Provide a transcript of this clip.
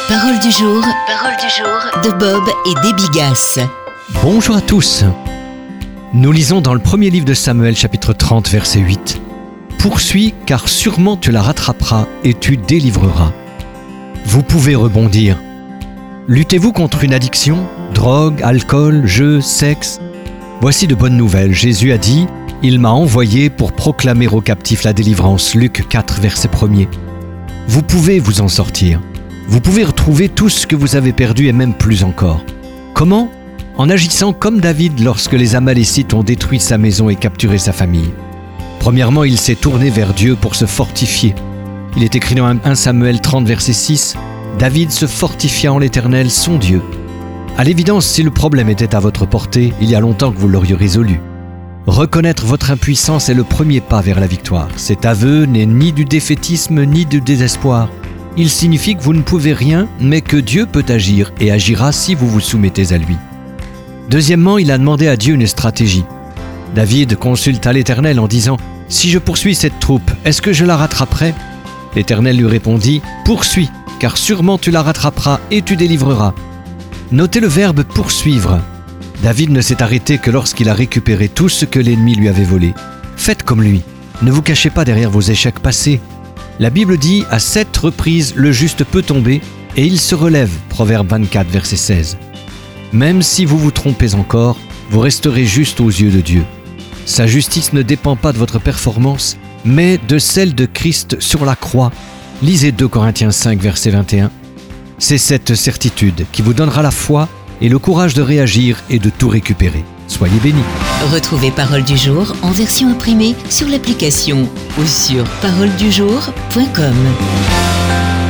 Parole du jour de Bob et Déby Gass. Bonjour à tous. Nous lisons dans le premier livre de Samuel, chapitre 30, verset 8. « Poursuis, car sûrement tu la rattraperas et tu délivreras. » Vous pouvez rebondir. Luttez-vous contre une addiction ? Drogue, alcool, jeux, sexe ? Voici de bonnes nouvelles. Jésus a dit « Il m'a envoyé pour proclamer aux captifs la délivrance. » Luc 4, verset 1er. Vous pouvez vous en sortir. Vous pouvez retrouver tout ce que vous avez perdu et même plus encore. Comment ? En agissant comme David lorsque les Amalécites ont détruit sa maison et capturé sa famille. Premièrement, il s'est tourné vers Dieu pour se fortifier. Il est écrit dans 1 Samuel 30, verset 6, « David se fortifia en l'Éternel, son Dieu. » À l'évidence, si le problème était à votre portée, il y a longtemps que vous l'auriez résolu. Reconnaître votre impuissance est le premier pas vers la victoire. Cet aveu n'est ni du défaitisme ni du désespoir. Il signifie que vous ne pouvez rien, mais que Dieu peut agir et agira si vous vous soumettez à lui. Deuxièmement, il a demandé à Dieu une stratégie. David consulta l'Éternel en disant « Si je poursuis cette troupe, est-ce que je la rattraperai ?» L'Éternel lui répondit « Poursuis, car sûrement tu la rattraperas et tu délivreras. » Notez le verbe « poursuivre ». David ne s'est arrêté que lorsqu'il a récupéré tout ce que l'ennemi lui avait volé. Faites comme lui. Ne vous cachez pas derrière vos échecs passés. La Bible dit « À 7 reprises, le juste peut tomber et il se relève » Proverbe 24, verset 16. Même si vous vous trompez encore, vous resterez juste aux yeux de Dieu. Sa justice ne dépend pas de votre performance, mais de celle de Christ sur la croix. Lisez 2 Corinthiens 5, verset 21. C'est cette certitude qui vous donnera la foi et le courage de réagir et de tout récupérer. Soyez bénis. Retrouvez Parole du jour en version imprimée sur l'application ou sur paroledujour.com.